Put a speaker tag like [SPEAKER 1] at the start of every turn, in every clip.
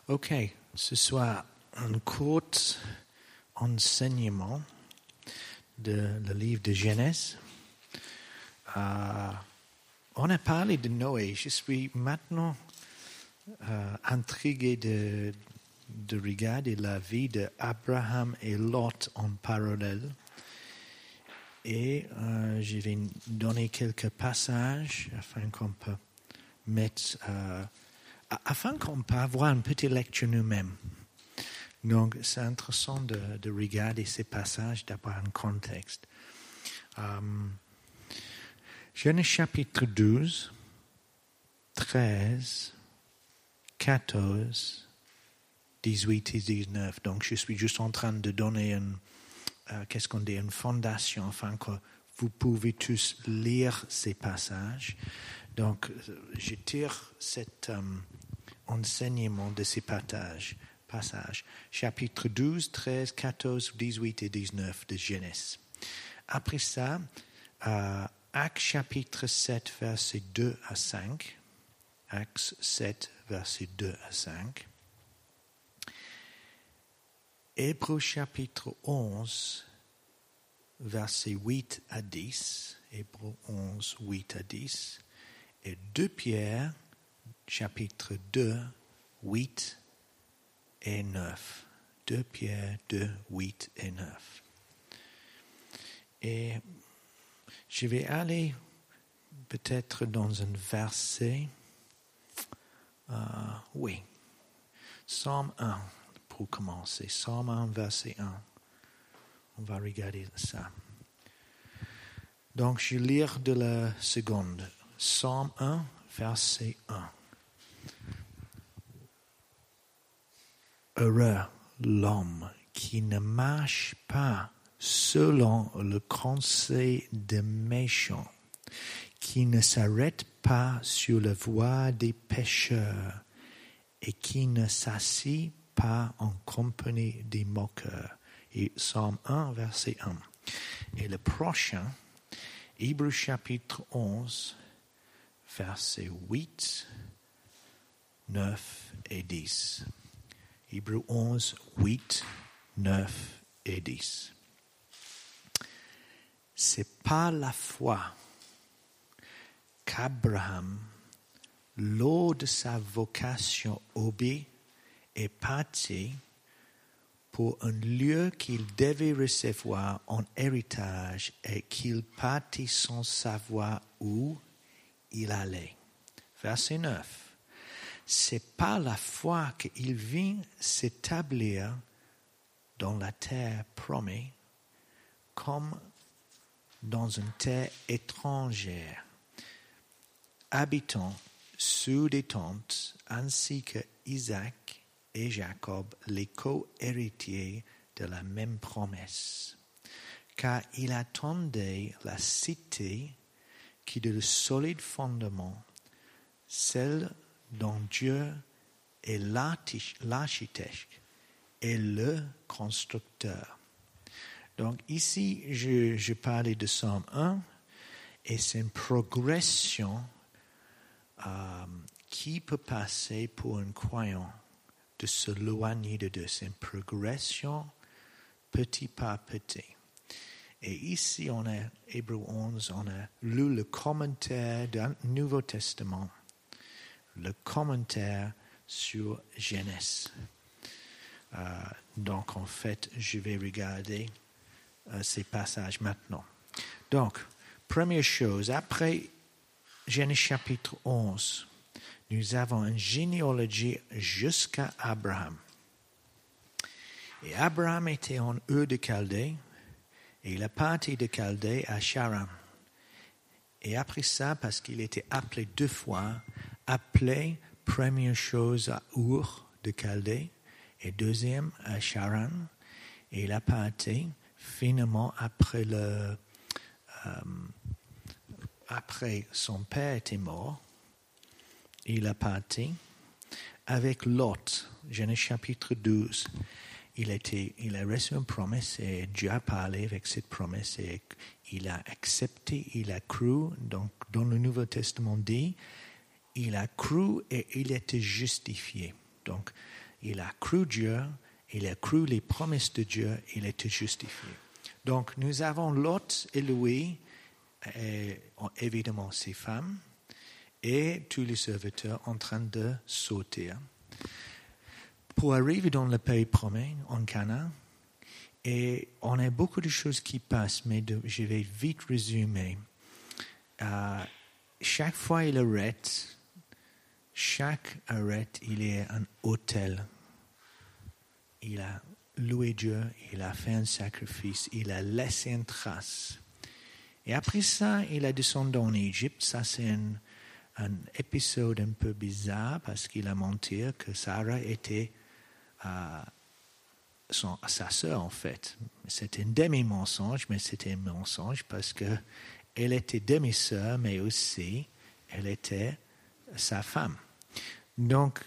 [SPEAKER 1] Ok, ce soir, un court enseignement de le livre de Genèse. On a parlé de Noé. Je suis maintenant intrigué de regarder la vie d'Abraham et Lot en parallèle. Et je vais donner quelques passages afin qu'on peut mettre... afin qu'on puisse avoir une petite lecture nous-mêmes. Donc, c'est intéressant de regarder ces passages, d'avoir un contexte. Genèse chapitre 12, 13, 14, 18 et 19. Donc, je suis juste en train de donner une fondation afin que vous pouvez tous lire ces passages. Donc, je tire cet enseignement de ces passages. Chapitre 12, 13, 14, 18 et 19 de Genèse. Après ça, Actes chapitre 7, versets 2 à 5. Actes 7, versets 2 à 5. Hébreux chapitre 11, versets 8 à 10. Hébreux 11, 8 à 10. Et 2 Pierre, chapitre 2, 8 et 9. 2 Pierre 2, 8 et 9. Et je vais aller peut-être dans un verset. Oui. Psaume 1, pour commencer. Psaume 1, verset 1. On va regarder ça. Donc, je lis de la seconde. Psaume 1, verset 1. Heureux l'homme qui ne marche pas selon le conseil des méchants, qui ne s'arrête pas sur la voie des pécheurs et qui ne s'assied pas en compagnie des moqueurs. Et Psaume 1, verset 1. Et le prochain, Hébreux chapitre 11, versets 8, 9 et 10. Hébreux 11, 8, 9 et 10. C'est par la foi qu'Abraham, lors de sa vocation obéit, est parti pour un lieu qu'il devait recevoir en héritage et qu'il partit sans savoir où il allait. Verset 9. C'est par la foi qu'il vint s'établir dans la terre promise, comme dans une terre étrangère, habitant sous des tentes, ainsi que Isaac et Jacob, les co-héritiers de la même promesse. Car il attendait la cité qui est le solide fondement, celle dont Dieu est l'architecte et le constructeur. Donc ici, je parlais de Psaume 1 et c'est une progression qui peut passer pour un croyant de se éloigner de Dieu. C'est une progression petit par petit. Et ici, on a Hébreux 11, on a lu le commentaire du Nouveau Testament, le commentaire sur Genèse. Donc, en fait, je vais regarder ces passages maintenant. Donc, première chose, après Genèse chapitre 11, nous avons une généalogie jusqu'à Abraham. Et Abraham était en Ur de Chaldée, et il est parti de Chaldée à Charan. Et après ça, parce qu'il était appelé 2 fois, appelé première chose à Ur de Chaldée, et deuxième à Charan, et il est parti finalement après son père était mort, il est parti avec Lot, Genèse chapitre 12. Il a reçu une promesse et Dieu a parlé avec cette promesse et il a accepté, il a cru. Donc, dans le Nouveau Testament dit, il a cru et il était justifié. Donc, il a cru Dieu, il a cru les promesses de Dieu, il était justifié. Donc nous avons Lot et Louis, et évidemment ses femmes, et tous les serviteurs en train de sauter pour arriver dans le pays promis, en Canaan. Et on a beaucoup de choses qui passent, mais je vais vite résumer. Chaque fois il arrête, il y a un autel. Il a loué Dieu, il a fait un sacrifice, il a laissé une trace. Et après ça, il a descendu en Égypte. Ça, c'est un épisode un peu bizarre parce qu'il a menti que Sarah était sa sœur, en fait. C'était un demi-mensonge, mais c'était un mensonge parce qu'elle était demi-sœur, mais aussi elle était sa femme. Donc,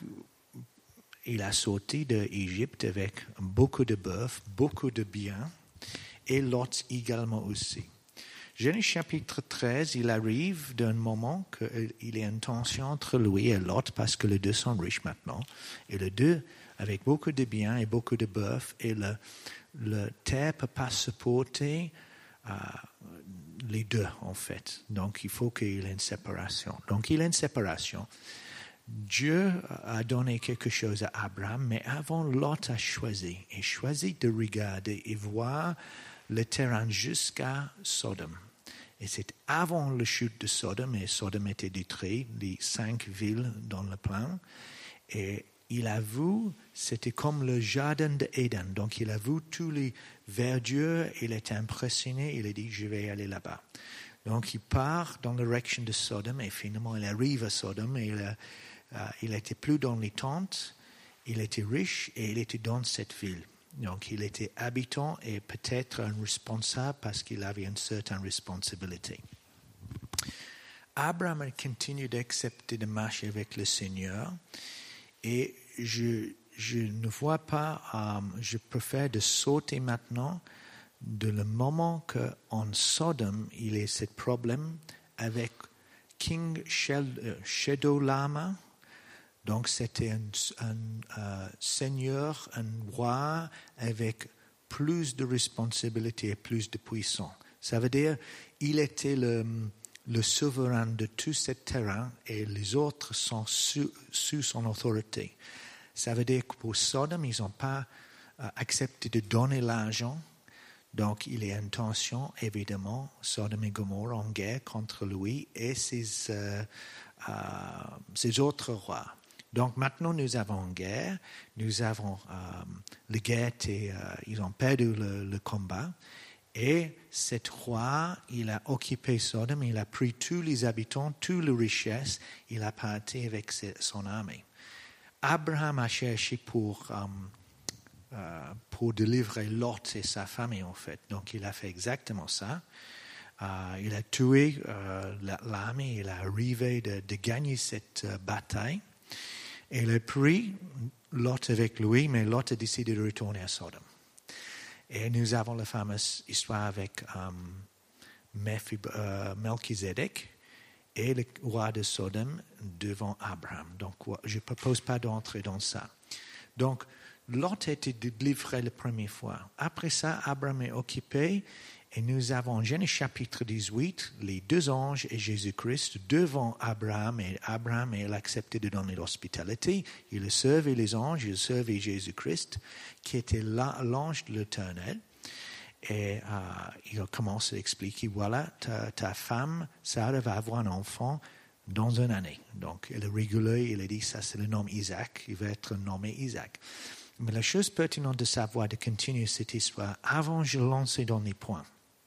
[SPEAKER 1] il a sorti d'Égypte avec beaucoup de bœufs, beaucoup de biens, et Lot également aussi. Genèse chapitre 13, il arrive d'un moment qu'il y a une tension entre lui et Lot parce que les deux sont riches maintenant. Et les deux, avec beaucoup de biens et beaucoup de bœufs, et le terre ne peut pas supporter les deux, en fait. Donc, il faut qu'il y ait une séparation. Donc, il y a une séparation. Dieu a donné quelque chose à Abraham, mais avant, Lot a choisi de regarder et voir le terrain jusqu'à Sodome. Et c'est avant la chute de Sodome, et Sodome était détruit, les 5 villes dans le plain. Et il a vu, c'était comme le jardin d'Éden. Donc il a vu tous les verdures, il était impressionné, il a dit, je vais aller là-bas. Donc il part dans la direction de Sodome, et finalement il arrive à Sodome, et il n'était plus dans les tentes, il était riche, et il était dans cette ville. Donc, il était habitant et peut-être un responsable parce qu'il avait une certaine responsabilité. Abraham continue d'accepter de marcher avec le Seigneur et je ne vois pas, je préfère de sauter maintenant de le moment qu'en Sodome, il y a ce problème avec King Chedorlaomer. Donc, c'était un seigneur, un roi avec plus de responsabilités et plus de puissance. Ça veut dire qu'il était le souverain de tout ce terrain et les autres sont sous son autorité. Ça veut dire que pour Sodome, ils n'ont pas accepté de donner l'argent. Donc, il y a une tension, évidemment, Sodome et Gomorrhe en guerre contre lui et ses autres rois. Donc maintenant, nous avons une guerre, nous avons la guerre, ils ont perdu le combat, et cet roi, il a occupé Sodome, il a pris tous les habitants, toutes les richesses, il a parti avec son armée. Abraham a cherché pour délivrer Lot et sa famille, en fait. Donc il a fait exactement ça. Il a tué l'armée, il a arrivé de gagner cette bataille. Et il a pris Lot avec lui, mais Lot a décidé de retourner à Sodome. Et nous avons la fameuse histoire avec Melchizedek et le roi de Sodome devant Abraham. Donc, je ne propose pas d'entrer dans ça. Donc, Lot a été délivré la première fois. Après ça, Abraham est occupé. Et nous avons Genèse chapitre 18, les deux anges et Jésus-Christ devant Abraham. Et Abraham, il a accepté de donner l'hospitalité. Il a servi les anges, il a servi Jésus-Christ, qui était l'ange de l'Éternel. Et il commence à expliquer, voilà, ta femme, Sarah, va avoir un enfant dans une année. Donc, il a rigolé, il a dit, ça c'est le nom Isaac, il va être nommé Isaac. Mais la chose pertinente de savoir, de continuer cette histoire, avant je lançais dans les points.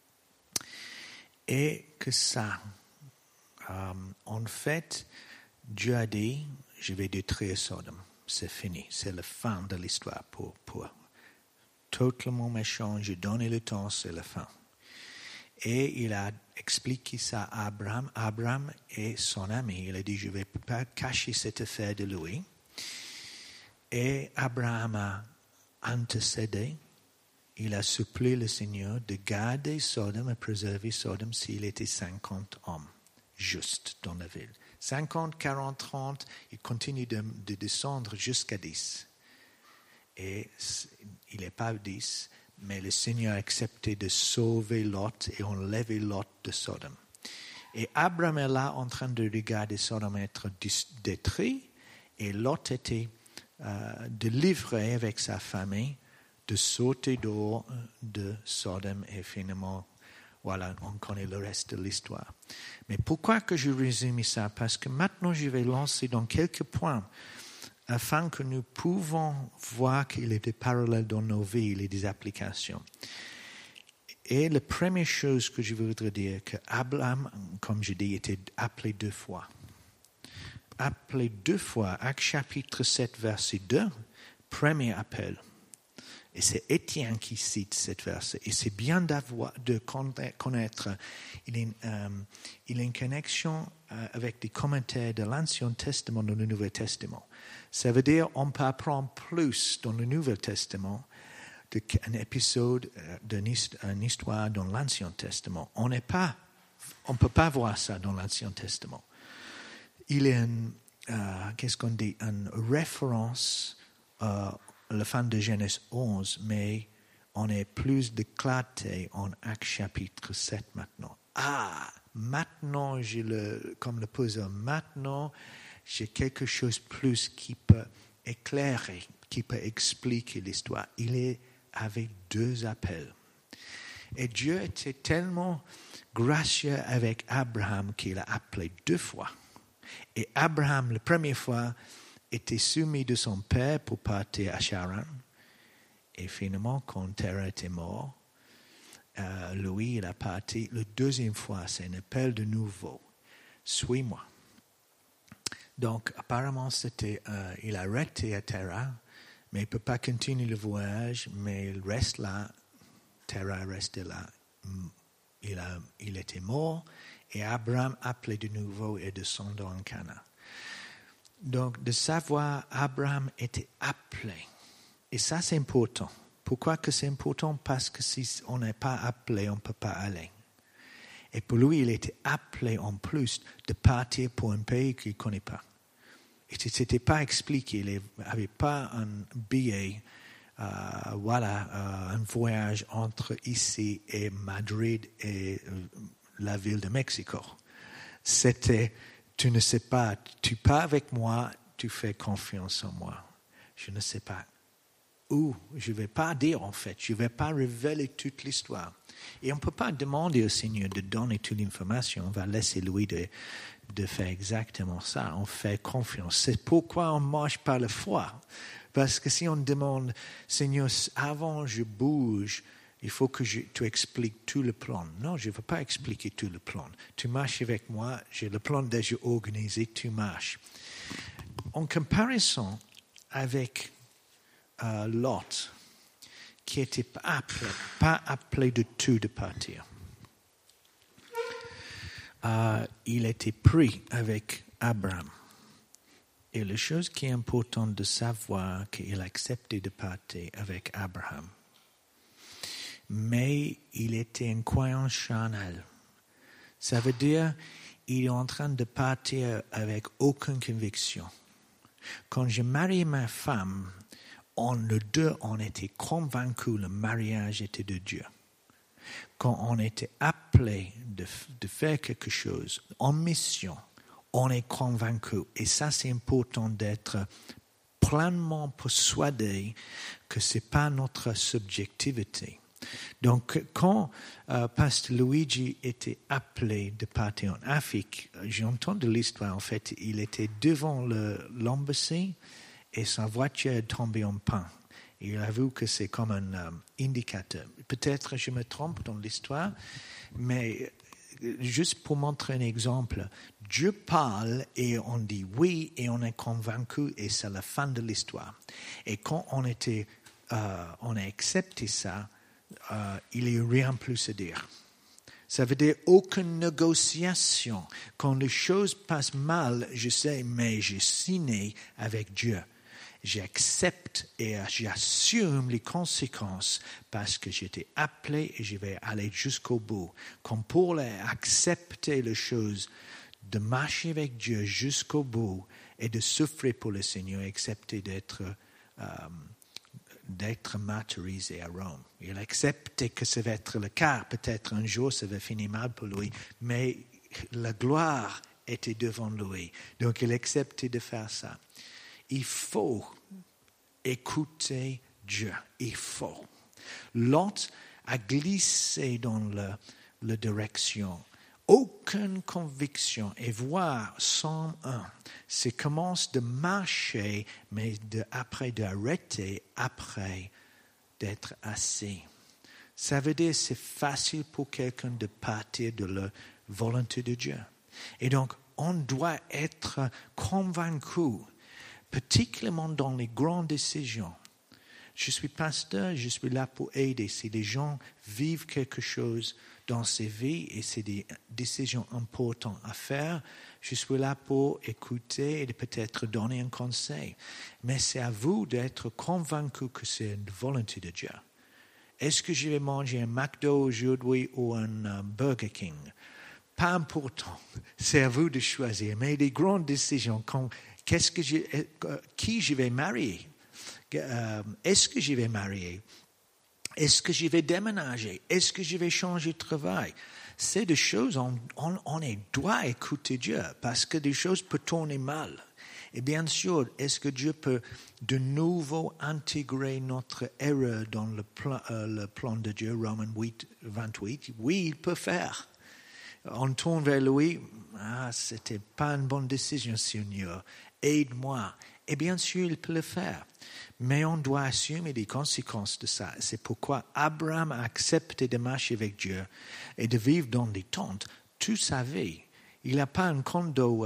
[SPEAKER 1] Et que ça, en fait, Dieu a dit, je vais détruire Sodome. C'est fini, c'est la fin de l'histoire pour totalement méchant, j'ai donné le temps, c'est la fin. Et il a expliqué ça à Abraham. Abraham est son ami. Il a dit, je ne vais pas cacher cette affaire de lui. Et Abraham a intercédé. Il a supplié le Seigneur de garder Sodome et préserver Sodome s'il était 50 hommes, juste dans la ville. 50, 40, 30, il continue de descendre jusqu'à 10. et il n'est pas 10, mais le Seigneur a accepté de sauver Lot et enlever Lot de Sodome. Et Abraham est là en train de regarder Sodome être détruit, et Lot était délivré avec sa famille de sauter dehors de Sodome, et finalement, voilà, on connaît le reste de l'histoire. Mais pourquoi que je résume ça? Parce que maintenant, je vais lancer dans quelques points afin que nous pouvons voir qu'il y a des parallèles dans nos vies, il y a des applications. Et la première chose que je voudrais dire, que Abraham, comme je dis, était appelé 2 fois. Appelé 2 fois, Actes chapitre 7, verset 2, premier appel. Et c'est Étienne qui cite cette verset. Et c'est bien de connaître. Il y a une connexion avec des commentaires de l'Ancien Testament dans le Nouveau Testament. Ça veut dire qu'on peut apprendre plus dans le Nouveau Testament d'un épisode, d'une histoire dans l'Ancien Testament. On ne peut pas voir ça dans l'Ancien Testament. Il y a une référence à la fin de Genèse 11, mais on est plus de clarté en Actes chapitre 7 maintenant. Maintenant, comme le puzzle, maintenant, j'ai quelque chose de plus qui peut éclairer, qui peut expliquer l'histoire. Il est avec 2 appels. Et Dieu était tellement gracieux avec Abraham qu'il a appelé 2 fois. Et Abraham, la première fois, était soumis de son père pour partir à Charan. Et finalement, quand Terah était mort, lui, il a parti. La deuxième fois, c'est un appel de nouveau. Suis-moi. Donc, apparemment, il a arrêté à Terah, mais il ne peut pas continuer le voyage, mais il reste là. Terah est resté là. Il était mort, et Abraham appelé de nouveau et descendant en Canaan. Donc, de savoir, Abraham était appelé. Et ça, c'est important. Pourquoi que c'est important? Parce que si on n'est pas appelé, on ne peut pas aller. Et pour lui, il était appelé en plus de partir pour un pays qu'il ne connaît pas. Et ce n'était pas expliqué. Il n'avait pas un billet, un voyage entre ici et Madrid et la ville de Mexico. C'était... Tu ne sais pas, tu pars avec moi, tu fais confiance en moi. Je ne sais pas où, je ne vais pas dire en fait, je ne vais pas révéler toute l'histoire. Et on ne peut pas demander au Seigneur de donner toute l'information, on va laisser lui de faire exactement ça, on fait confiance. C'est pourquoi on marche par la foi. Parce que si on demande, Seigneur, avant je bouge, il faut que tu expliques tout le plan. Non, je ne veux pas expliquer tout le plan. Tu marches avec moi, j'ai le plan déjà organisé, tu marches. En comparaison avec Lot, qui n'était pas appelé du tout de partir. Il était pris avec Abraham. Et la chose qui est importante de savoir, qu'il a accepté de partir avec Abraham. Mais il était un croyant charnel. Ça veut dire qu'il est en train de partir avec aucune conviction. Quand j'ai marié ma femme, les deux, on était convaincus que le mariage était de Dieu. Quand on était appelé de faire quelque chose en mission, on est convaincu. Et ça, c'est important d'être pleinement persuadé que ce n'est pas notre subjectivité. Donc, quand Pasteur Luigi était appelé de partir en Afrique, j'ai entendu l'histoire, en fait, il était devant l'embassy et sa voiture est tombée en panne. Il a vu que c'est comme un indicateur. Peut-être je me trompe dans l'histoire, mais juste pour montrer un exemple, Dieu parle et on dit oui et on est convaincu et c'est la fin de l'histoire. Et quand on a accepté ça, il n'y a rien plus à dire. Ça veut dire aucune négociation. Quand les choses passent mal, je sais, mais j'ai signé avec Dieu. J'accepte et j'assume les conséquences parce que j'étais appelé et je vais aller jusqu'au bout. Comme pour accepter les choses, de marcher avec Dieu jusqu'au bout et de souffrir pour le Seigneur, accepter d'être d'être martyrisé à Rome. Il acceptait que ça va être le cas. Peut-être un jour, ça va finir mal pour lui. Mais la gloire était devant lui. Donc, il acceptait de faire ça. Il faut écouter Dieu. Il faut. Lot a glissé dans la direction. Aucune conviction. Et voir Psaume 1, c'est commence de marcher, mais après d'arrêter, après d'être assis. Ça veut dire que c'est facile pour quelqu'un de partir de la volonté de Dieu. Et donc, on doit être convaincu, particulièrement dans les grandes décisions. Je suis pasteur, je suis là pour aider. Si les gens vivent quelque chose dans ces vies et c'est des décisions importantes à faire, je suis là pour écouter et peut-être donner un conseil. Mais c'est à vous d'être convaincu que c'est une volonté de Dieu. Est-ce que je vais manger un McDo aujourd'hui ou un Burger King? Pas important. C'est à vous de choisir. Mais les grandes décisions, qui je vais marier? Est-ce que je vais marier? Est-ce que je vais déménager? Est-ce que je vais changer de travail? C'est des choses, on doit écouter Dieu parce que des choses peuvent tourner mal. Et bien sûr, est-ce que Dieu peut de nouveau intégrer notre erreur dans le plan de Dieu, Romains 8, 28? Oui, il peut faire. On tourne vers lui, c'était pas une bonne décision, Seigneur, aide-moi. Et bien sûr, il peut le faire. Mais on doit assumer les conséquences de ça. C'est pourquoi Abraham a accepté de marcher avec Dieu et de vivre dans des tentes toute sa vie. Il n'a pas un condo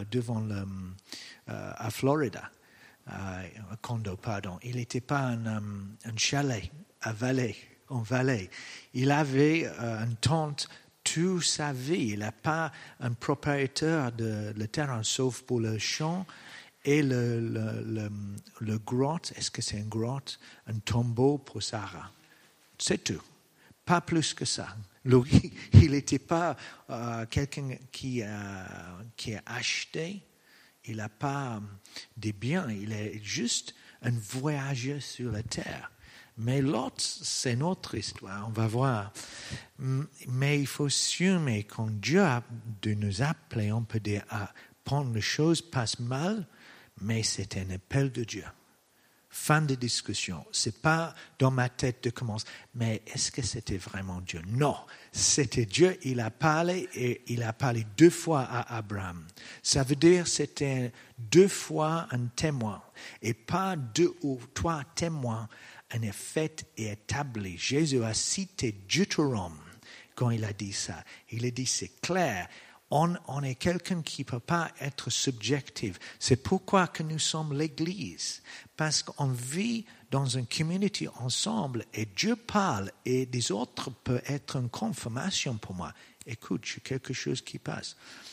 [SPEAKER 1] à Florida. Un condo, pardon. Il n'était pas un chalet en vallée. Il avait une tente toute sa vie. Il n'a pas un propriétaire de le terrain, sauf pour le champ. Et le grotte, est-ce que c'est une grotte? Un tombeau pour Sarah. C'est tout. Pas plus que ça. Lui, il n'était pas quelqu'un qui a acheté. Il n'a pas des biens. Il est juste un voyageur sur la terre. Mais Lot, c'est notre histoire. On va voir. Mais il faut assumer quand Dieu a de nous appeler, on peut dire, prendre les choses passent mal, mais c'est un appel de Dieu. Fin de discussion. C'est pas dans ma tête de commencer. Mais est-ce que c'était vraiment Dieu? Non. C'était Dieu. Il a parlé et il a parlé 2 fois à Abraham. Ça veut dire que c'était 2 fois un témoin. Et pas 2 ou 3 témoins. Un fait est établi. Jésus a cité Deutéronome quand il a dit ça. Il a dit c'est clair. On est quelqu'un qui ne peut pas être subjectif. C'est pourquoi que nous sommes l'Église. Parce qu'on vit dans une communauté ensemble et Dieu parle et des autres peuvent être une confirmation pour moi. Écoute, j'ai quelque chose qui passe.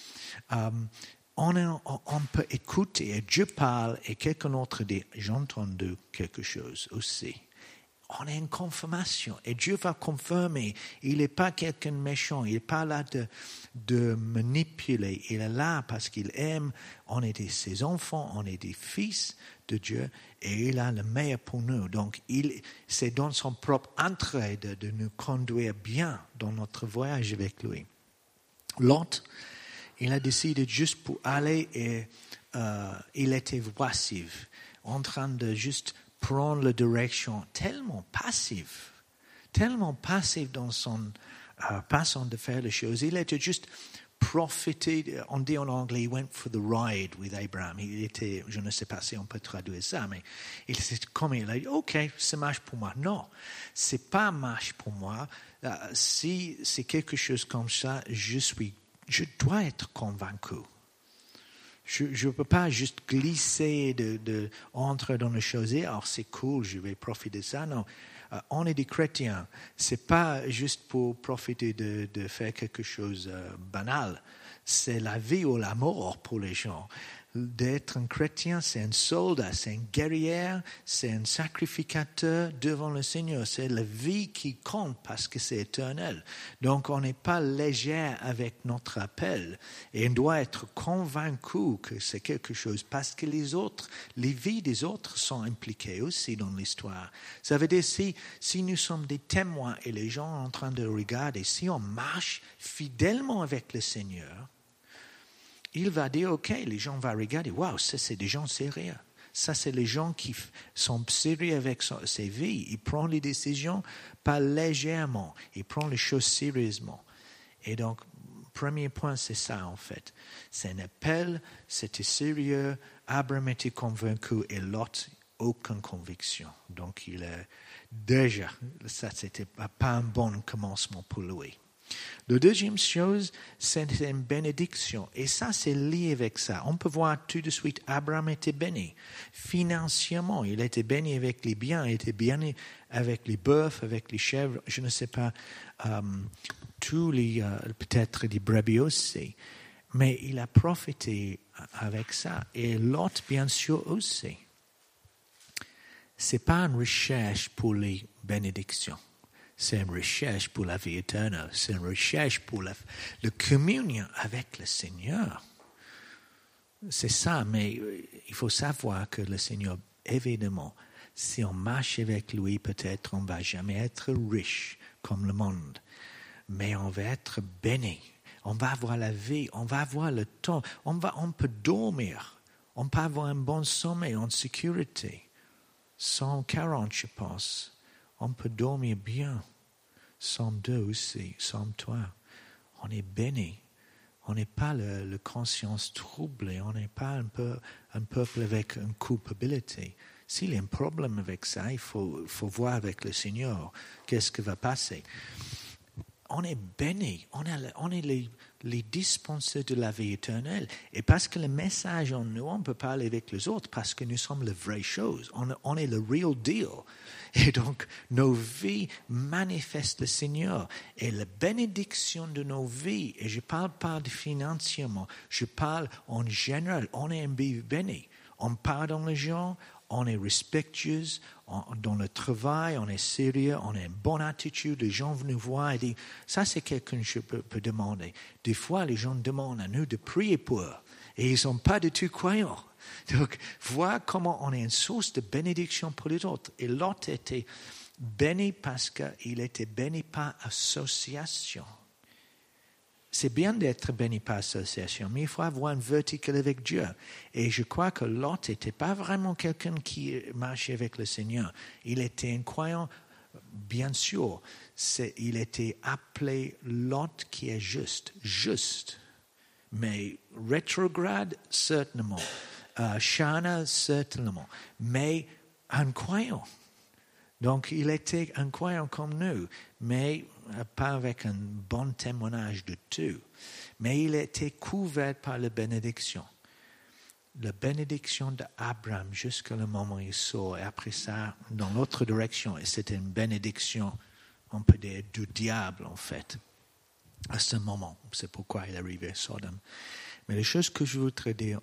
[SPEAKER 1] On peut écouter et Dieu parle et quelqu'un d'autre dit, j'entends de quelque chose aussi. On a une confirmation et Dieu va confirmer. Il n'est pas quelqu'un de méchant. Il n'est pas là de manipuler. Il est là parce qu'il aime. On est ses enfants, on est des fils de Dieu et il a le meilleur pour nous. Donc, c'est dans son propre intérêt de nous conduire bien dans notre voyage avec lui. Lot, il a décidé juste pour aller et il était passif, en train de juste prendre la direction tellement passive dans son façon de faire les choses. Il était juste profité, on dit en anglais, he went for the ride with Abraham. Il était, je ne sais pas si on peut traduire ça, mais il a dit, ok, ça marche pour moi. Non, c'est pas marche pour moi. Si c'est quelque chose comme ça, je dois être convaincu. Je ne peux pas juste glisser entrer dans les choses et alors c'est cool, je vais profiter de ça. Non, on est des chrétiens. C'est pas juste pour profiter de faire quelque chose banal. C'est la vie ou la mort pour les gens. d'être un chrétien, c'est un soldat, c'est un guerrier, c'est un sacrificateur devant le Seigneur. C'est la vie qui compte parce que c'est éternel. Donc on n'est pas léger avec notre appel et on doit être convaincu que c'est quelque chose parce que les vies des autres sont impliquées aussi dans l'histoire. Ça veut dire si nous sommes des témoins et les gens sont en train de regarder, si on marche fidèlement avec le Seigneur, il va dire, OK, les gens vont regarder, waouh, ça c'est des gens sérieux. Ça c'est les gens qui sont sérieux avec ses vies. Ils prennent les décisions pas légèrement. Ils prennent les choses sérieusement. Et donc, premier point, c'est ça en fait. C'est un appel, c'était sérieux, Abraham était convaincu et Lot, aucune conviction. Donc, déjà, ça c'était pas un bon commencement pour lui. La deuxième chose, c'est une bénédiction. Et ça, c'est lié avec ça. On peut voir tout de suite, Abraham était béni. Financièrement, il était béni avec les biens, il était béni avec les bœufs, avec les chèvres, je ne sais pas, tous les, peut-être des brebis aussi. Mais il a profité avec ça. Et Lot, bien sûr, aussi. Ce n'est pas une recherche pour les bénédictions. C'est une recherche pour la vie éternelle. C'est une recherche pour la communion avec le Seigneur. C'est ça, mais il faut savoir que le Seigneur, évidemment, si on marche avec lui, peut-être on ne va jamais être riche comme le monde. Mais on va être béni. On va avoir la vie, on va avoir le temps. On peut dormir. On peut avoir un bon sommeil en sécurité. 140, je pense. On peut dormir bien. Somme 2 aussi, Somme 3. On est béni. On n'est pas la conscience troublée. On n'est pas un peuple avec une culpabilité. S'il y a un problème avec ça, il faut voir avec le Seigneur qu'est-ce qui va passer. On est béni. On est les dispenseurs de la vie éternelle. Et parce que le message en nous, on peut parler avec les autres parce que nous sommes la vraie chose. On est le real deal. Et donc, nos vies manifestent le Seigneur. Et la bénédiction de nos vies, et je ne parle pas de financièrement, je parle en général, on est un béni. On pardonne les gens, on est respectueux dans le travail, on est sérieux, on a une bonne attitude. Les gens viennent nous voir et disent, ça c'est quelqu'un que je peux demander. Des fois, les gens demandent à nous de prier pour eux et ils ne sont pas du tout croyants. Donc, voir comment on est une source de bénédiction pour les autres. Et Lot était béni parce qu'il était béni par association. C'est bien d'être béni par association, mais il faut avoir une verticale avec Dieu. Et je crois que Lot n'était pas vraiment quelqu'un qui marchait avec le Seigneur. Il était un croyant, bien sûr. Il était appelé Lot qui est juste. Mais rétrograde, certainement. Charnel, certainement. Mais un croyant. Donc, il était un croyant comme nous, mais pas avec un bon témoignage de tout. Mais il était couvert par la bénédiction. La bénédiction d'Abraham jusqu'à le moment où il sort. Et après ça, dans l'autre direction. Et c'était une bénédiction, on peut dire, du diable, en fait. À ce moment. C'est pourquoi il est arrivé à Sodome. Mais les choses que je voudrais dire,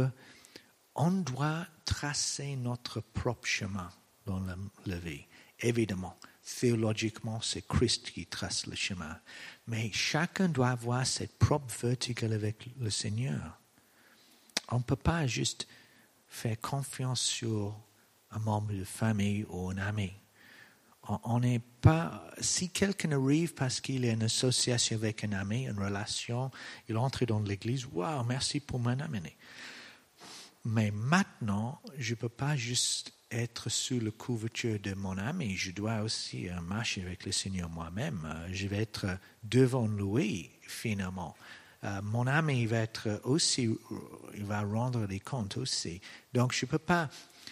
[SPEAKER 1] on doit tracer notre propre chemin dans la vie. Évidemment, théologiquement, c'est Christ qui trace le chemin. Mais chacun doit avoir cette propre verticale avec le Seigneur. On ne peut pas juste faire confiance sur un membre de famille ou un ami. On n'est pas. Si quelqu'un arrive parce qu'il est en association avec un ami, une relation, il entre dans l'église, waouh, merci pour m'amener. Mais maintenant, je ne peux pas juste être sous la couverture de mon ami. Je dois aussi marcher avec le Seigneur moi-même. Je vais être devant lui, finalement. Mon ami va être aussi, il va rendre des comptes aussi. Donc, je peux pas,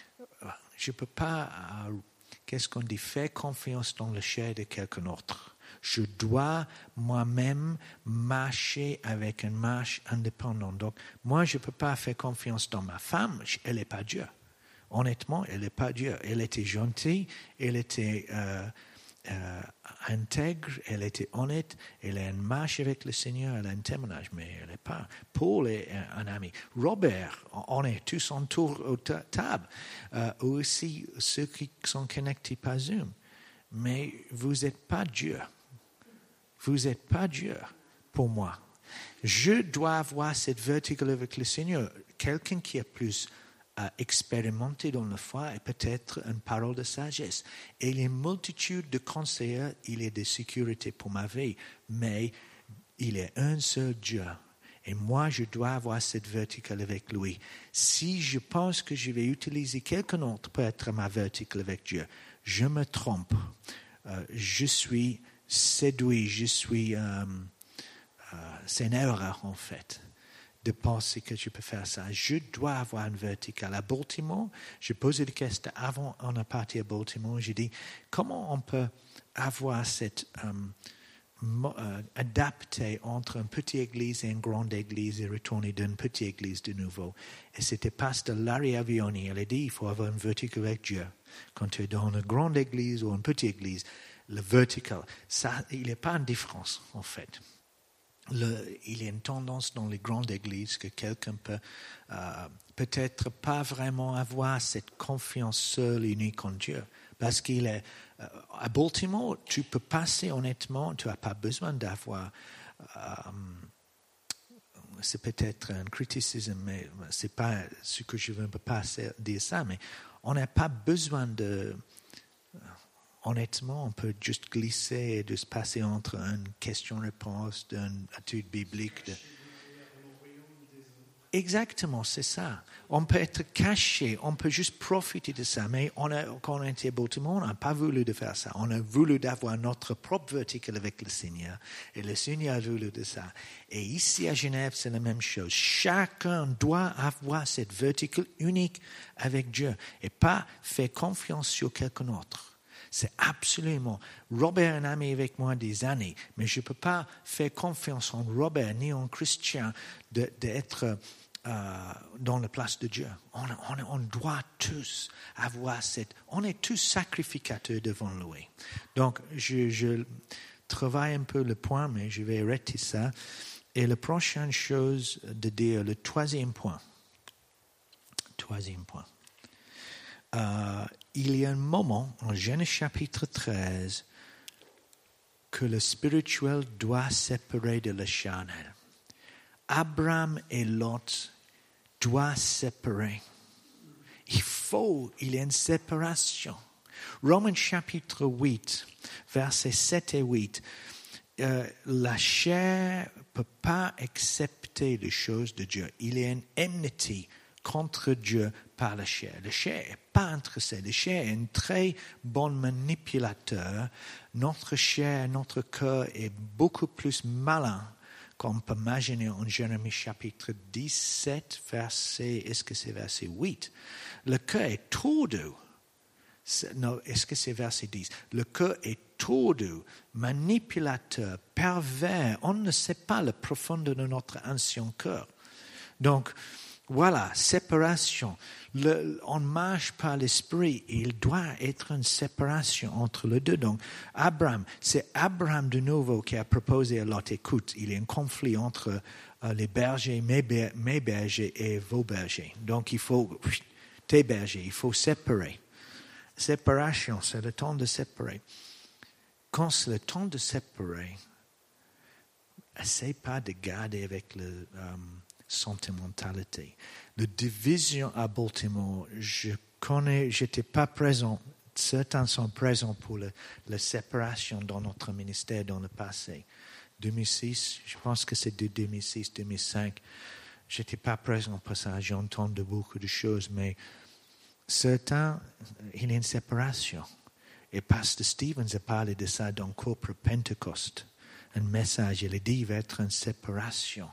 [SPEAKER 1] qu'est-ce qu'on dit, faire confiance dans le chair de quelqu'un d'autre. Je dois moi-même marcher avec une marche indépendante. Donc, moi, je ne peux pas faire confiance dans ma femme. Elle n'est pas Dieu. Honnêtement, elle n'est pas Dieu. Elle était gentille, elle était intègre, elle était honnête, elle a une marche avec le Seigneur, elle a un témoignage, mais elle n'est pas. Paul est un ami. Robert, on est tous autour de la table. Aussi ceux qui sont connectés par Zoom. Mais vous n'êtes pas Dieu. Vous n'êtes pas Dieu pour moi. Je dois avoir cette verticale avec le Seigneur. Quelqu'un qui est plus expérimenté dans la foi et peut-être une parole de sagesse. Et il y a une multitude de conseillers, il est de sécurité pour ma vie, mais il est un seul Dieu. Et moi, je dois avoir cette verticale avec lui. Si je pense que je vais utiliser quelqu'un d'autre pour être ma verticale avec Dieu, je me trompe. Je suis séduit, c'est une erreur en fait de penser que je peux faire ça. Je dois avoir une verticale. À Baltimore, j'ai posé des questions avant on est parti à Baltimore. J'ai dit, comment on peut avoir cette adapté entre une petite église et une grande église et retourner d'une petite église de nouveau. Et c'était pasteur Larry Avioni. Elle a dit, il faut avoir une verticale avec Dieu. Quand tu es dans une grande église ou une petite église, le vertical, ça, il n'y a pas une différence en fait. Il y a une tendance dans les grandes églises que quelqu'un peut peut-être pas vraiment avoir cette confiance seule et unique en Dieu. Parce qu'il est à Baltimore, tu peux passer honnêtement, tu n'as pas besoin d'avoir. C'est peut-être un criticisme, mais ce n'est pas ce que je veux pas dire ça, mais on n'a pas besoin de. Honnêtement, on peut juste glisser et de se passer entre une question-réponse, d'une étude biblique. Exactement, c'est ça. On peut être caché, on peut juste profiter de ça. Mais quand on était à Baltimore, on n'a pas voulu de faire ça. On a voulu d'avoir notre propre verticale avec le Seigneur. Et le Seigneur a voulu de ça. Et ici à Genève, c'est la même chose. Chacun doit avoir cette verticale unique avec Dieu et pas faire confiance sur quelqu'un d'autre. C'est absolument. Robert est un ami avec moi des années, mais je ne peux pas faire confiance en Robert ni en Christian d'être dans la place de Dieu. On doit tous avoir cette. On est tous sacrificateurs devant lui. Donc, je travaille un peu le point, mais je vais arrêter ça. Et la prochaine chose de dire, le troisième point. Il y a un moment, en Genèse chapitre 13, que le spirituel doit séparer de le charnel. Abraham et Lot doivent séparer. Il y a une séparation. Romains chapitre 8, versets 7 et 8. La chair ne peut pas accepter les choses de Dieu. Il y a une enmity contre Dieu par la chair. La chair n'est pas intéressée. La chair est un très bon manipulateur. Notre chair, notre cœur est beaucoup plus malin qu'on peut imaginer en Jérémie chapitre 17, est-ce que c'est verset 8? Le cœur est tordu. Non, est-ce que c'est verset 10? Le cœur est tordu, manipulateur, pervers. On ne sait pas la profondeur de notre ancien cœur. Donc, voilà, séparation. On marche par l'esprit et il doit être une séparation entre les deux. Donc, c'est Abraham de nouveau qui a proposé à Lot, écoute, il y a un conflit entre les bergers, mes bergers et vos bergers. Donc, il faut, tes bergers, il faut séparer. Séparation, c'est le temps de séparer. Quand c'est le temps de séparer, essaye pas de garder avec le sentimentalité. La division à Baltimore, j'étais pas présent. Certains sont présents pour la séparation dans notre ministère dans le passé. 2006, je pense que c'est de 2006, 2005. J'étais pas présent pour ça. J'entends de beaucoup de choses, mais certains, il y a une séparation. Et Pasteur Stevens a parlé de ça dans Corporate Pentecost. Un message, il a dit, il va être une séparation.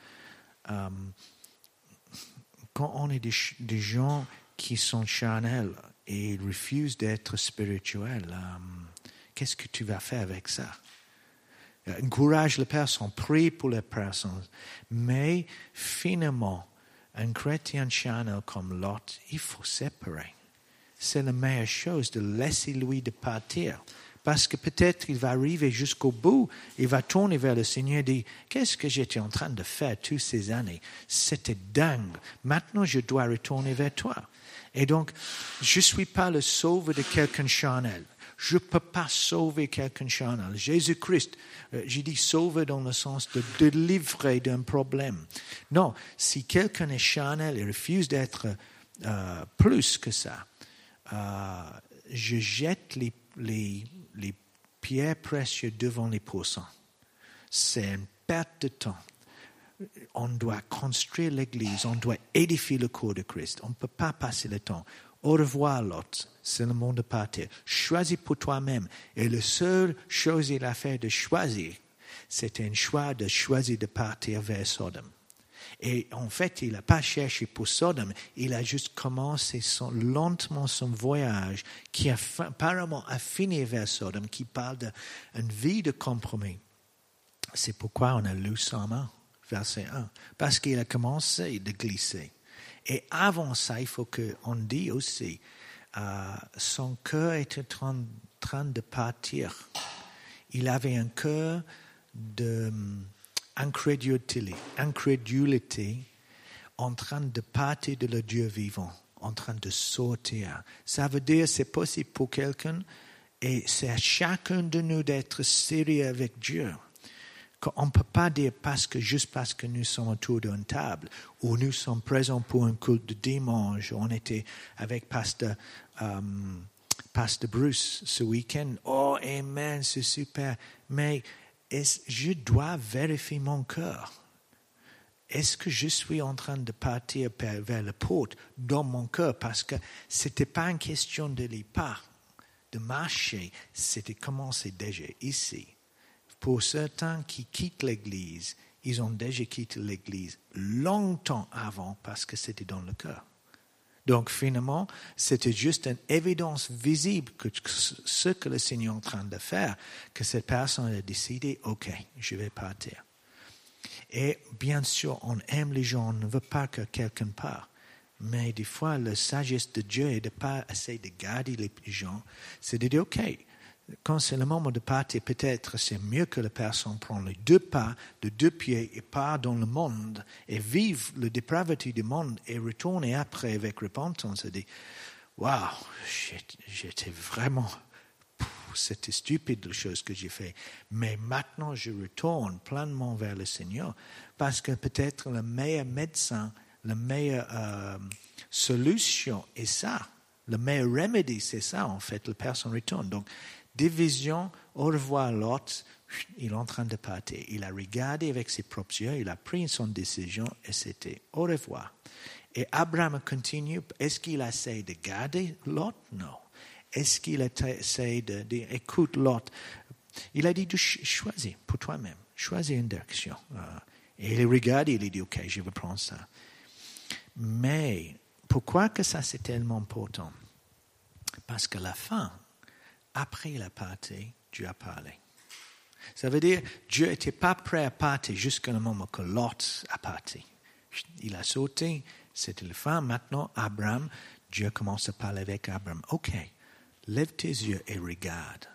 [SPEAKER 1] Quand on est des gens qui sont charnels et ils refusent d'être spirituels, qu'est-ce que tu vas faire avec ça? Encourage les personnes, prie pour les personnes, mais finalement, un chrétien charnel comme Lot, il faut séparer. C'est la meilleure chose de laisser lui de partir. Parce que peut-être il va arriver jusqu'au bout, il va tourner vers le Seigneur et dire, qu'est-ce que j'étais en train de faire toutes ces années? C'était dingue. Maintenant, je dois retourner vers toi. Et donc, je ne suis pas le sauveur de quelqu'un charnel. Je ne peux pas sauver quelqu'un charnel. Jésus-Christ, j'ai dit sauveur dans le sens de délivrer d'un problème. Non, si quelqu'un est charnel et refuse d'être plus que ça, je jette les pierres précieuses devant les pourcents. C'est une perte de temps. On doit construire l'église, on doit édifier le corps de Christ. On ne peut pas passer le temps. Au revoir, Lot, c'est le moment de partir. Choisis pour toi-même. Et la seule chose qu'il a fait de choisir, c'était un choix de choisir de partir vers Sodome. Et en fait, il n'a pas cherché pour Sodome, il a juste commencé lentement son voyage qui apparemment a fini vers Sodome, qui parle d'une vie de compromis. C'est pourquoi on a lu Psaume 1, verset 1, parce qu'il a commencé de glisser. Et avant ça, il faut qu'on dise aussi, son cœur était en train de partir. Il avait un cœur d'incrédulité, en train de partir de le Dieu vivant, en train de sortir. Ça veut dire c'est possible pour quelqu'un et c'est à chacun de nous d'être sérieux avec Dieu. On ne peut pas dire juste parce que nous sommes autour d'une table ou nous sommes présents pour un culte de dimanche. On était avec Pasteur Bruce ce week-end. Oh, amen, c'est super. Mais je dois vérifier mon cœur. Est-ce que je suis en train de partir vers la porte dans mon cœur? Parce que ce n'était pas une question de les pas, de marcher. C'était commencer déjà ici. Pour certains qui quittent l'Église, ils ont déjà quitté l'Église longtemps avant parce que c'était dans le cœur. Donc finalement, c'était juste une évidence visible que ce que le Seigneur est en train de faire, que cette personne a décidé, ok, je vais partir. Et bien sûr, on aime les gens, on ne veut pas que quelqu'un parte. Mais des fois, la sagesse de Dieu est de ne pas essayer de garder les gens, c'est de dire, ok, quand c'est le moment de partir, peut-être c'est mieux que la personne prenne les 2 pas de 2 pieds et part dans le monde et vive la dépravité du monde et retourne après avec repentance et dit waouh, j'étais vraiment, c'était stupide la chose que j'ai fait. Mais maintenant je retourne pleinement vers le Seigneur parce que peut-être le meilleur médecin, la meilleure solution est ça. Le meilleur remède, c'est ça en fait, la personne retourne. Donc, division, au revoir Lot, il est en train de partir. Il a regardé avec ses propres yeux, il a pris son décision et c'était au revoir. Et Abraham continue. Est-ce qu'il essaie de garder Lot? Non. Est-ce qu'il essaie de dire, écoute Lot, il a dit de choisir pour toi-même, choisir une direction. Et il regarde et il dit, ok, je vais prendre ça. Mais pourquoi que ça c'est tellement important? Parce que la fin, après la partie, Dieu a parlé. Ça veut dire Dieu n'était pas prêt à partir jusqu'à le moment que Lot a parti. Il a sauté, c'était la fin. Maintenant, Abraham, Dieu commence à parler avec Abraham. Ok, lève tes yeux et regarde.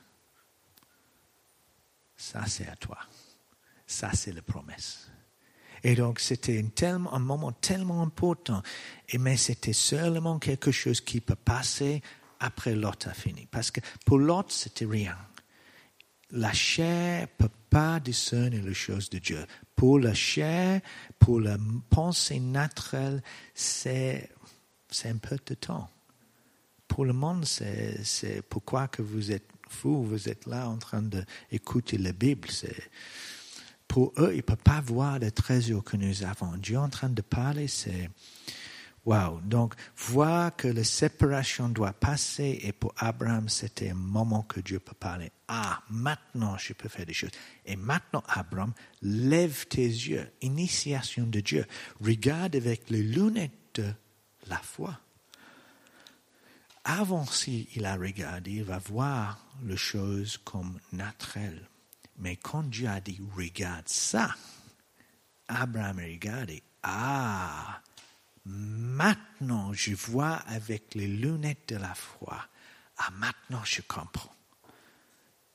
[SPEAKER 1] Ça c'est à toi. Ça c'est la promesse. Et donc, c'était un moment tellement important. Mais c'était seulement quelque chose qui peut passer après Lot a fini. Parce que pour Lot, c'était rien. La chair ne peut pas discerner les choses de Dieu. Pour la chair, pour la pensée naturelle, c'est un peu de temps. Pour le monde, c'est pourquoi que vous êtes fou, vous êtes là en train d'écouter la Bible. Pour eux, ils ne peuvent pas voir les trésors que nous avons. Dieu est en train de parler, c'est wow. Donc, voir que la séparation doit passer, et pour Abraham, c'était un moment que Dieu peut parler. Ah, maintenant, je peux faire des choses. Et maintenant, Abraham, lève tes yeux. Initiation de Dieu. Regarde avec les lunettes de la foi. Avant, s'il a regardé, il va voir les choses comme naturelles. Mais quand Dieu a dit, regarde ça, Abraham a regardé, ah, maintenant je vois avec les lunettes de la foi. Ah, maintenant je comprends.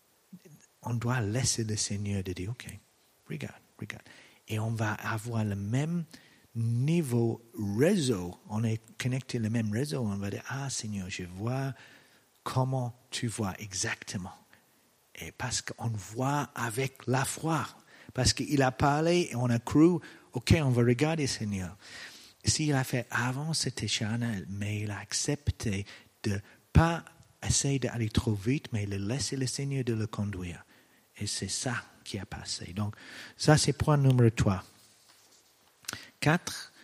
[SPEAKER 1] on doit laisser le Seigneur de dire, OK, regarde. Et on va avoir le même niveau réseau. On est connecté le même réseau. On va dire, Seigneur, je vois comment tu vois exactement. Et parce qu'on voit avec la foi. Parce qu'il a parlé et on a cru, OK, on va regarder Seigneur. S'il a fait avant, c'était charnel, mais il a accepté de pas essayer d'aller trop vite, mais de laisser le Seigneur de le conduire. Et c'est ça qui a passé. Donc, ça, c'est point numéro 3. 4,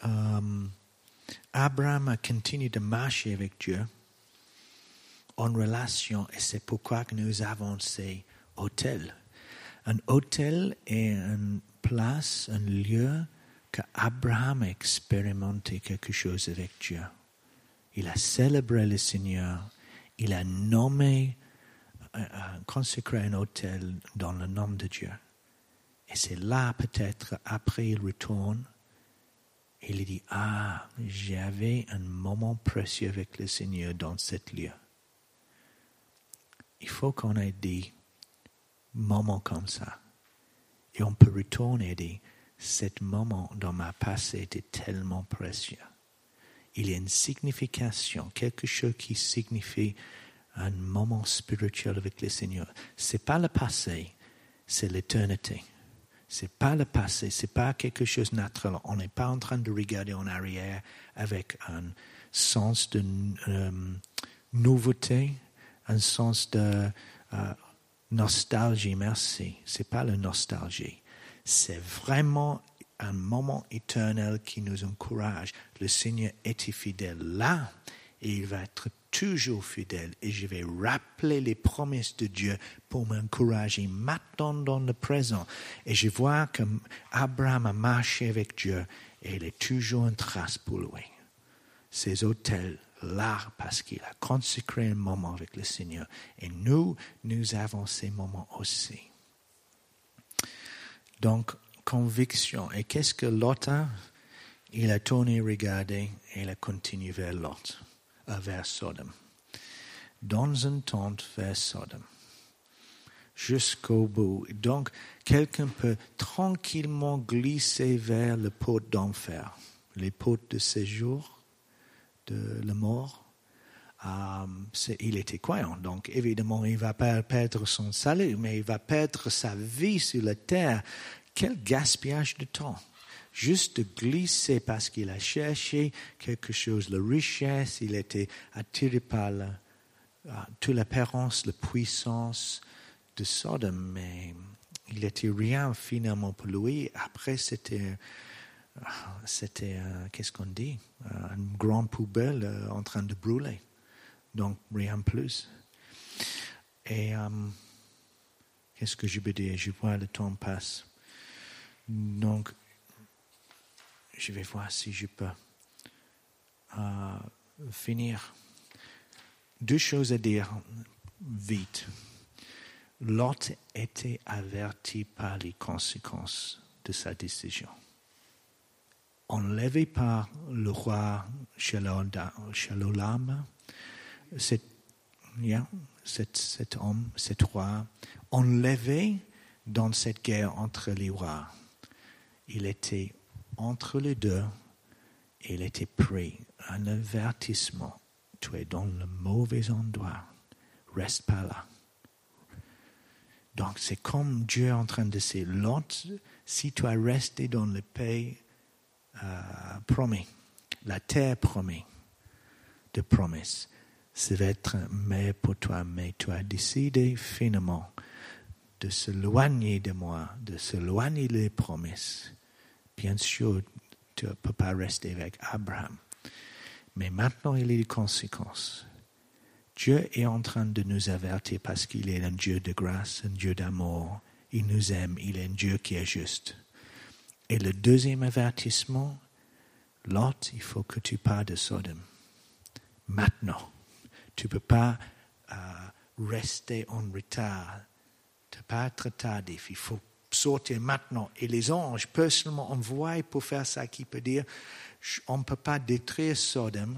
[SPEAKER 1] Abraham a continué de marcher avec Dieu en relation, et c'est pourquoi que nous avons ces hôtels. Un hôtel est une place, un lieu que Abraham a expérimenté quelque chose avec Dieu. Il a célébré le Seigneur, il a nommé, consacré un hôtel dans le nom de Dieu. Et c'est là peut-être, après il retourne, il dit, j'avais un moment précieux avec le Seigneur dans cet lieu. Il faut qu'on ait des moments comme ça. Et on peut retourner et dire, cet moment dans ma passé était tellement précieux. Il y a une signification, quelque chose qui signifie un moment spirituel avec le Seigneur. Ce n'est pas le passé, c'est l'éternité. Ce n'est pas le passé, ce n'est pas quelque chose de naturel. On n'est pas en train de regarder en arrière avec un sens de nouveauté, un sens de nostalgie, merci. Ce n'est pas la nostalgie. C'est vraiment un moment éternel qui nous encourage. Le Seigneur était fidèle là et il va être toujours fidèle. Et je vais rappeler les promesses de Dieu pour m'encourager maintenant dans le présent. Et je vois qu'Abraham a marché avec Dieu et il est toujours une trace pour lui. Ces hôtels là parce qu'il a consacré un moment avec le Seigneur. Et nous avons ces moments aussi. Donc, conviction. Et qu'est-ce que Lot a? Il a tourné regarder et il a continué vers Sodome. Dans une tente vers Sodome. Jusqu'au bout. Donc, quelqu'un peut tranquillement glisser vers le pot d'enfer. Les potes de séjour de la mort. Il était croyant, donc évidemment il ne va pas perdre son salut, mais il va perdre sa vie sur la terre. Quel gaspillage de temps! Juste de glisser parce qu'il a cherché quelque chose, la richesse, il était attiré par toute l'apparence, la puissance de Sodome, mais il n'était rien finalement pour lui. Après, c'était qu'est-ce qu'on dit? Une grande poubelle en train de brûler. Donc, rien de plus. Et qu'est-ce que je peux dire? Je vois le temps passe. Donc, je vais voir si je peux finir. 2 choses à dire vite. Lot était averti par les conséquences de sa décision. Enlevé par le roi Chalolam, cet homme, cet roi, enlevé dans cette guerre entre les rois. Il était entre les deux et il était pris. Un avertissement. Tu es dans le mauvais endroit. Reste pas là. Donc c'est comme Dieu est en train de dire, Lot, si tu as resté dans le pays promis, la terre promise, de promesse, ça va être meilleur pour toi, mais tu as décidé finalement de s'éloigner de moi, de s'éloigner des promesses. Bien sûr, tu ne peux pas rester avec Abraham. Mais maintenant, il y a des conséquences. Dieu est en train de nous avertir parce qu'il est un Dieu de grâce, un Dieu d'amour. Il nous aime, il est un Dieu qui est juste. Et le deuxième avertissement, Lot, il faut que tu partes de Sodome. Maintenant. Tu ne peux pas rester en retard. Tu ne peux pas être tardif. Il faut sortir maintenant. Et les anges, personnellement, envoient pour faire ça, qui peut dire, on ne peut pas détruire Sodome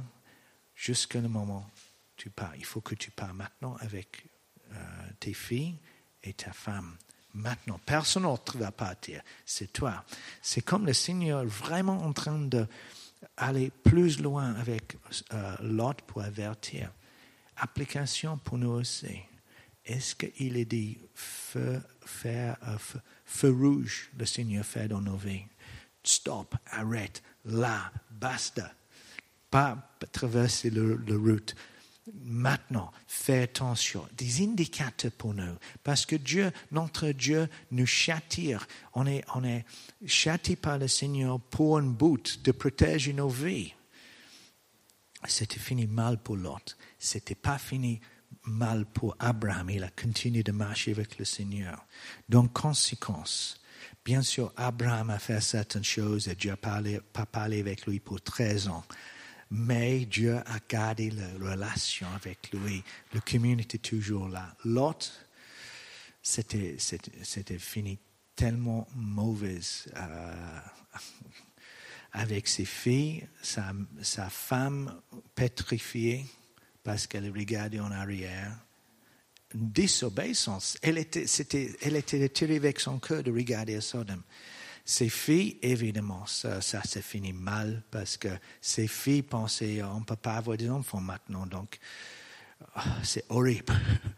[SPEAKER 1] jusqu'à le moment où tu pars. Il faut que tu pars maintenant avec tes filles et ta femme. Maintenant, personne d'autre va partir, c'est toi. C'est comme le Seigneur vraiment en train d'aller plus loin avec Lot pour avertir. Application pour nous aussi. Est-ce qu'il est dit feu rouge, le Seigneur fait dans nos vies? Stop, arrête, là, basta. Pas traverser le route. Maintenant, fais attention. Des indicateurs pour nous. Parce que Dieu, notre Dieu, nous châtie. On est châtié par le Seigneur pour un but de protéger nos vies. C'était fini mal pour Lot. C'était pas fini mal pour Abraham. Il a continué de marcher avec le Seigneur. Donc, conséquence. Bien sûr, Abraham a fait certaines choses et Dieu n'a pas parlé avec lui pour 13 ans. Mais Dieu a gardé la relation avec lui. La communauté est toujours là. Lot, c'était fini tellement mauvaise avec ses filles, sa femme pétrifiée parce qu'elle regardait en arrière. Désobéissance. Elle était tirée avec son cœur de regarder à Sodome. Ses filles, évidemment, ça s'est fini mal parce que ses filles pensaient on ne peut pas avoir des enfants maintenant, donc c'est horrible.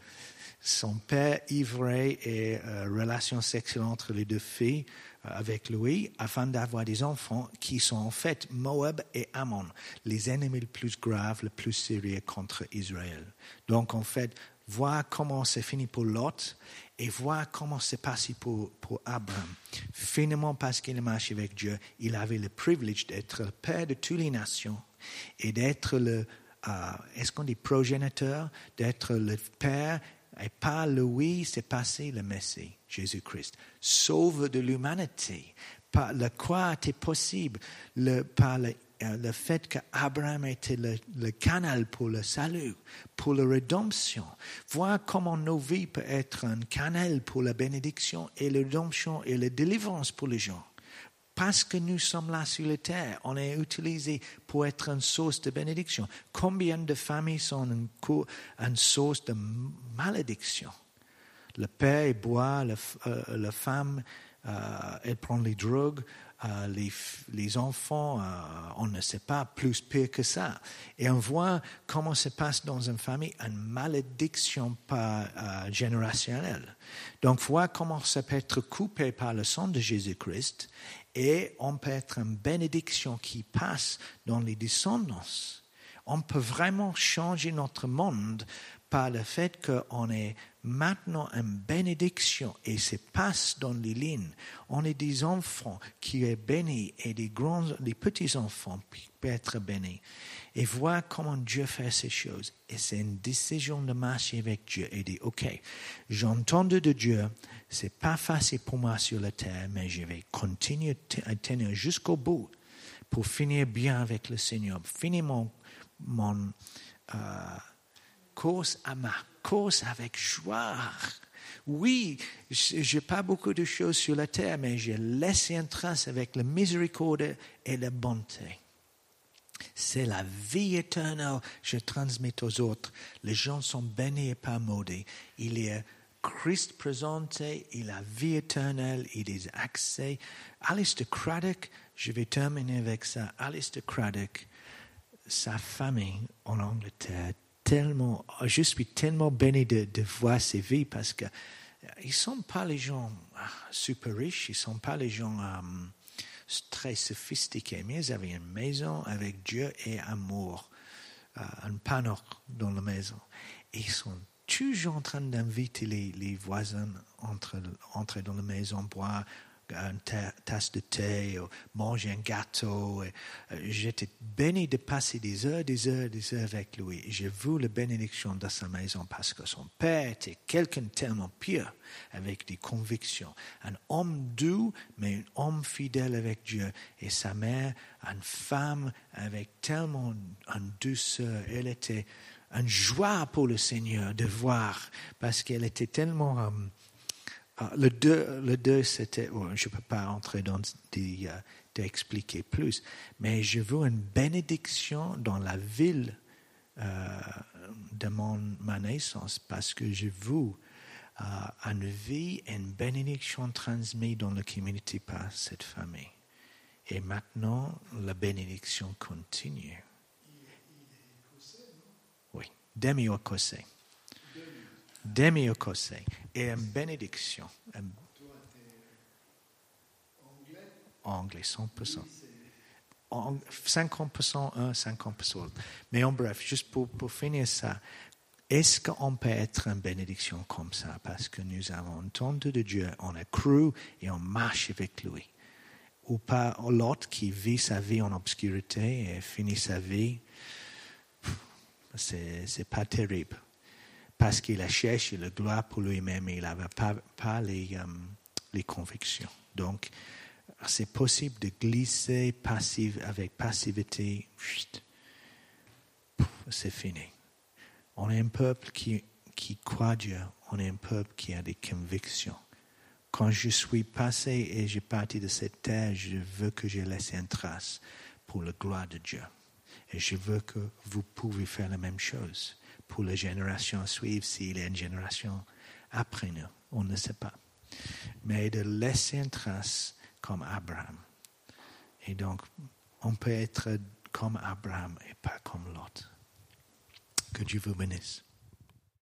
[SPEAKER 1] Son père ivré et relation sexuelle entre les deux filles avec lui afin d'avoir des enfants qui sont en fait Moab et Ammon, les ennemis les plus graves, les plus sérieux contre Israël. Donc en fait, voir comment c'est fini pour Lot et voir comment c'est passé pour Abraham. Finalement, parce qu'il marche avec Dieu, il avait le privilège d'être le père de toutes les nations et d'être est-ce qu'on dit progéniteur, d'être le père, et par lui, c'est passé le Messie, Jésus-Christ, sauveur de l'humanité. Par la croix était possible, par le fait qu'Abraham était le canal pour le salut, pour la rédemption. Voir comment nos vies peuvent être un canal pour la bénédiction et la rédemption et la délivrance pour les gens. Parce que nous sommes là sur la terre, on est utilisé pour être une source de bénédiction. Combien de familles sont une source de malédiction? Le père il boit, la femme elle prend les drogues, les enfants, on ne sait pas, plus pire que ça. Et on voit comment se passe dans une famille une malédiction générationnelle. Donc, voir comment ça peut être coupé par le sang de Jésus-Christ et on peut être une bénédiction qui passe dans les descendants. On peut vraiment changer notre monde par le fait qu'on est maintenant une bénédiction et se passe dans les lignes. On est des enfants qui sont bénis et des petits-enfants qui peuvent être bénis. Et voir comment Dieu fait ces choses. Et c'est une décision de marcher avec Dieu et dire, OK, j'entends de Dieu, c'est pas facile pour moi sur la terre, mais je vais continuer à tenir jusqu'au bout pour finir bien avec le Seigneur, finir mon course avec joie. Oui, je n'ai pas beaucoup de choses sur la terre, mais j'ai laissé une trace avec la miséricorde et la bonté. C'est la vie éternelle que je transmets aux autres. Les gens sont bénis et pas maudits. Il y a Christ présenté, il a vie éternelle, il est accès. Alistair Craddock, je vais terminer avec ça. Alistair Craddock, sa famille en Angleterre, je suis tellement béni de voir ces vies parce que ils ne sont pas les gens super riches, ils ne sont pas les gens très sophistiqués, mais ils avaient une maison avec Dieu et amour, un panneau dans la maison. Et ils sont toujours en train d'inviter les voisins entrer dans la maison, boire une tasse de thé, ou manger un gâteau. J'étais béni de passer des heures avec lui. J'ai vu la bénédiction de sa maison parce que son père était quelqu'un tellement pur, avec des convictions. Un homme doux, mais un homme fidèle avec Dieu. Et sa mère, une femme avec tellement une douceur. Elle était une joie pour le Seigneur de voir, parce qu'elle était tellement... Le deux, c'était... je ne peux pas entrer dans d'expliquer plus, mais je veux une bénédiction dans la ville de ma naissance, parce que je veux une vie, une bénédiction transmise dans la communauté par cette famille. Et maintenant, la bénédiction continue. Oui, demi-écossais. Demi-écossais. Et une bénédiction. Anglais, 100%. 50% un, 50% l'autre. Mais en bref, juste pour finir ça, est-ce qu'on peut être une bénédiction comme ça? Parce que nous avons entendu de Dieu, on a cru et on marche avec lui. Ou pas l'autre qui vit sa vie en obscurité et finit sa vie, c'est pas terrible. Parce qu'il a cherché la gloire pour lui-même et il n'avait pas les convictions. Donc, c'est possible de glisser avec passivité. C'est fini. On est un peuple qui croit Dieu. On est un peuple qui a des convictions. Quand je suis passé et j'ai parti de cette terre, je veux que j'ai laissé une trace pour la gloire de Dieu. Et je veux que vous pouvez faire la même chose pour les générations à suivre, s'il y a une génération après nous. On ne sait pas. Mais de laisser une trace comme Abraham. Et donc, on peut être comme Abraham et pas comme l'autre. Que Dieu vous bénisse.